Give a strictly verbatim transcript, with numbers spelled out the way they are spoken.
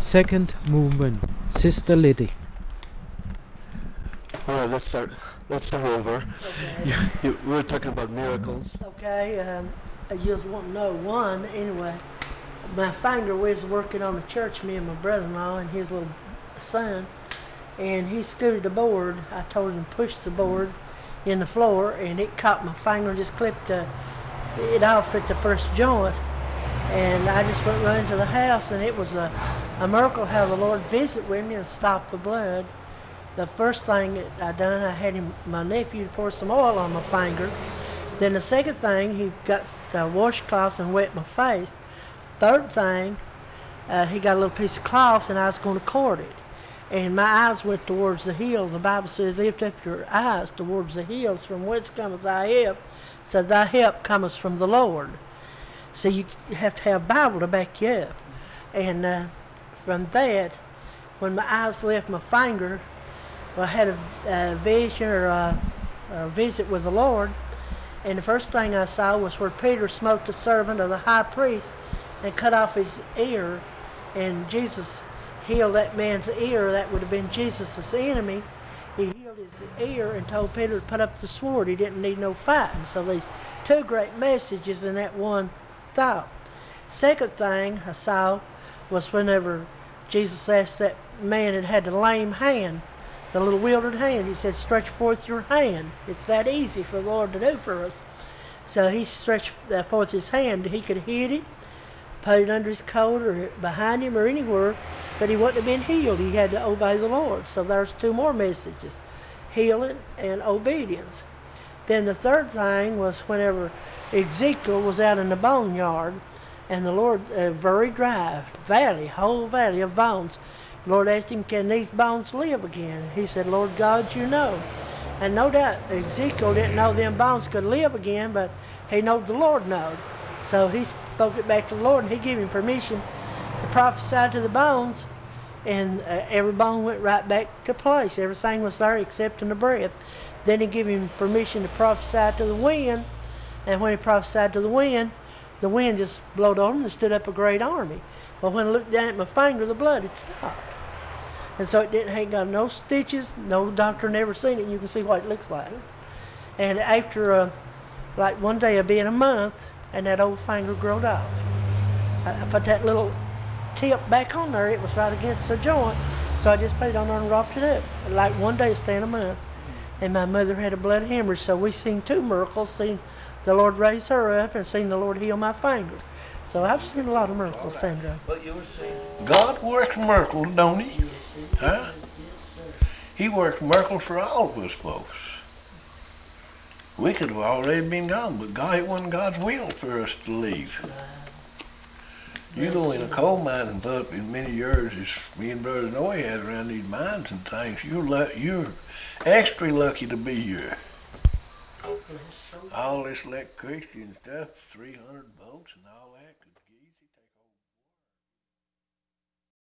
Second movement, Sister Liddy. All right, let's start. Let's start over. Okay. You, you, we were talking about miracles. Okay, um, you just want to know one anyway. My finger was working on the church, me and my brother-in-law and his little son, and he scooted the board. I told him to push the board in the floor, and it caught my finger and just clipped uh, it off at the first joint. And I just went running to the house, and it was a, a miracle how the Lord visited with me and stopped the blood. The first thing that I done, I had him, my nephew pour some oil on my finger. Then the second thing, he got the washcloth and wet my face. Third thing, uh, he got a little piece of cloth and I was going to cord it. And my eyes went towards the hills. The Bible says, lift up your eyes towards the hills, from whence cometh thy help. So thy help cometh from the Lord. So you have to have a Bible to back you up. And uh, from that, when my eyes left my finger, well, I had a, a vision or a, a visit with the Lord, and the first thing I saw was where Peter smote the servant of the high priest and cut off his ear, and Jesus healed that man's ear. That would have been Jesus' enemy. He healed his ear and told Peter to put up the sword. He didn't need no fighting. So there's two great messages in that one thought. Second thing I saw was whenever Jesus asked that man that had the lame hand, the little wildered hand, he said, stretch forth your hand. It's that easy for the Lord to do for us. So he stretched forth his hand. He could hit it, put it under his coat or behind him or anywhere, but he wouldn't have been healed. He had to obey the Lord. So there's two more messages, healing and obedience. Then the third thing was whenever Ezekiel was out in the boneyard, and the Lord, a uh, very dry valley, whole valley of bones. The Lord asked him, can these bones live again? He said, Lord God, you know. And no doubt Ezekiel didn't know them bones could live again, but he knowed the Lord knowed. So he spoke it back to the Lord, and he gave him permission to prophesy to the bones, and uh, every bone went right back to place. Everything was there except in the breath. Then he gave him permission to prophesy to the wind, and when he prophesied to the wind, the wind just blowed on him and stood up a great army. Well, when I looked down at my finger, the blood had stopped. And so it didn't ain't got no stitches, no doctor never seen it, and you can see what it looks like. And after, uh, like one day of being a month, and that old finger growed off. I, I put that little tip back on there, it was right against the joint, so I just put it on there and wrapped it up. Like one day, staying a month. And my mother had a blood hemorrhage, so we seen two miracles, seen the Lord raise her up, and seen the Lord heal my finger. So I've seen a lot of miracles, Sandra. But you were saying God works miracles, don't he? Huh? He works miracles for all of us folks. We could have already been gone, but God, it wasn't God's will for us to leave. You go in a coal mine and put up as many years as me and Brother Noe had around these mines and things, you're, lu- you're extra lucky to be here. All this electricity and stuff, three hundred volts and all that. Could